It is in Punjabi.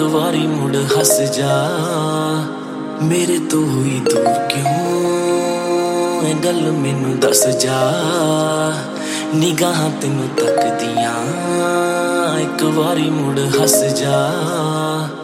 ਵਾਰੀ ਮੁੜ ਹੱਸ ਜਾ। ਮੇਰੇ ਤੋਂ ਹੋਈ ਦੂਰ ਕਿਉਂ ਇਹ ਗੱਲ ਮੈਨੂੰ ਦੱਸ ਜਾ। ਨਿਗਾਹਾਂ ਤੈਨੂੰ ਤੱਕਦੀਆਂ ਇੱਕ ਵਾਰੀ ਮੁੜ ਹੱਸ ਜਾ।